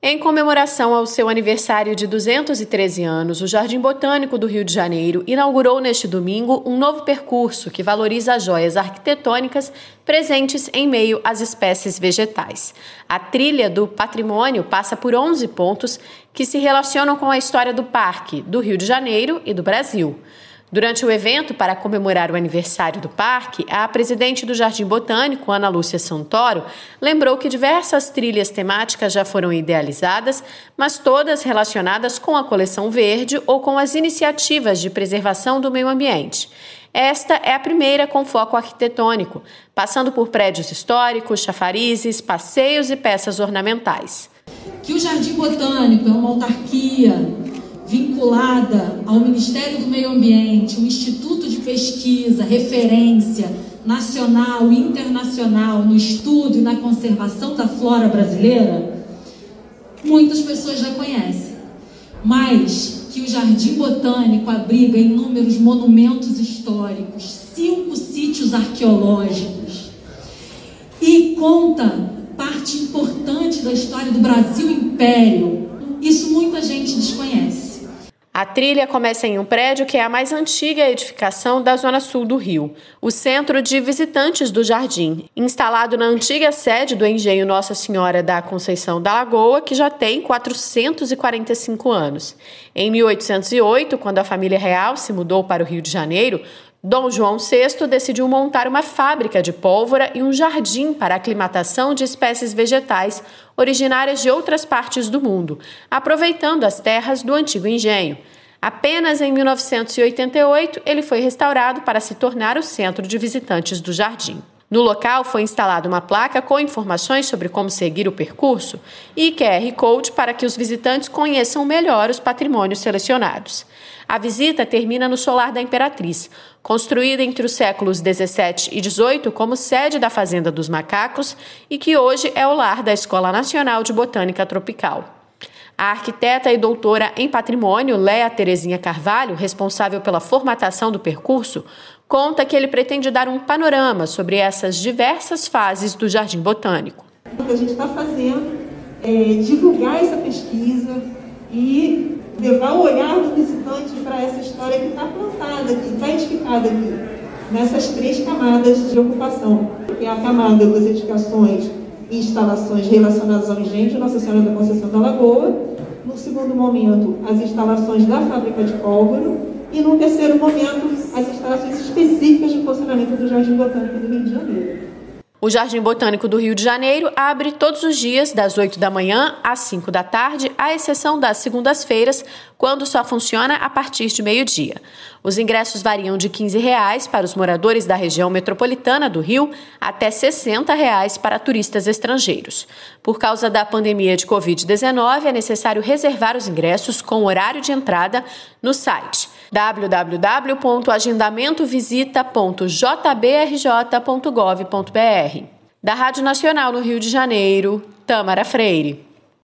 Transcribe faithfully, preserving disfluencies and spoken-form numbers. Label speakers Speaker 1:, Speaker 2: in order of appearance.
Speaker 1: Em comemoração ao seu aniversário de duzentos e treze anos, o Jardim Botânico do Rio de Janeiro inaugurou neste domingo um novo percurso que valoriza as joias arquitetônicas presentes em meio às espécies vegetais. A trilha do patrimônio passa por onze pontos que se relacionam com a história do parque, do Rio de Janeiro e do Brasil. Durante o evento, para comemorar o aniversário do parque, a presidente do Jardim Botânico, Ana Lúcia Santoro, lembrou que diversas trilhas temáticas já foram idealizadas, mas todas relacionadas com a coleção verde ou com as iniciativas de preservação do meio ambiente. Esta é a primeira com foco arquitetônico, passando por prédios históricos, chafarizes, passeios e peças ornamentais.
Speaker 2: Que o Jardim Botânico é uma autarquia vinculada ao Ministério do Meio Ambiente, um instituto de pesquisa, referência nacional e internacional no estudo e na conservação da flora brasileira, muitas pessoas já conhecem. Mas que o Jardim Botânico abriga inúmeros monumentos históricos, cinco sítios arqueológicos e conta parte importante da história do Brasil Império. Isso muita gente desconhece.
Speaker 1: A trilha começa em um prédio que é a mais antiga edificação da zona sul do Rio, o Centro de Visitantes do Jardim, instalado na antiga sede do Engenho Nossa Senhora da Conceição da Lagoa, que já tem quatrocentos e quarenta e cinco anos. Em mil oitocentos e oito, quando a família real se mudou para o Rio de Janeiro, Dom João sexto decidiu montar uma fábrica de pólvora e um jardim para a aclimatação de espécies vegetais originárias de outras partes do mundo, aproveitando as terras do antigo engenho. Apenas em mil novecentos e oitenta e oito, ele foi restaurado para se tornar o centro de visitantes do jardim. No local foi instalada uma placa com informações sobre como seguir o percurso e Q R Code para que os visitantes conheçam melhor os patrimônios selecionados. A visita termina no Solar da Imperatriz, construída entre os séculos dezessete e dezoito como sede da Fazenda dos Macacos e que hoje é o lar da Escola Nacional de Botânica Tropical. A arquiteta e doutora em patrimônio, Léa Terezinha Carvalho, responsável pela formatação do percurso, conta que ele pretende dar um panorama sobre essas diversas fases do Jardim Botânico.
Speaker 3: O que a gente está fazendo é divulgar essa pesquisa e levar o olhar do visitante para essa história que está plantada aqui, está edificada aqui, nessas três camadas de ocupação, que é a camada das edificações e instalações relacionadas ao engenho Nossa Senhora da Conceição da Lagoa, no segundo momento, as instalações da fábrica de pólvora e, no terceiro momento, as instalações específicas de funcionamento do Jardim Botânico do Rio de Janeiro.
Speaker 1: O Jardim Botânico do Rio de Janeiro abre todos os dias das oito da manhã às cinco da tarde, à exceção das segundas-feiras, quando só funciona a partir de meio-dia. Os ingressos variam de quinze reais para os moradores da região metropolitana do Rio até sessenta reais para turistas estrangeiros. Por causa da pandemia de covid dezenove, é necessário reservar os ingressos com horário de entrada no site w w w ponto agendamentovisita ponto j b r j ponto gov ponto b r. Da Rádio Nacional no Rio de Janeiro, Tâmara Freire.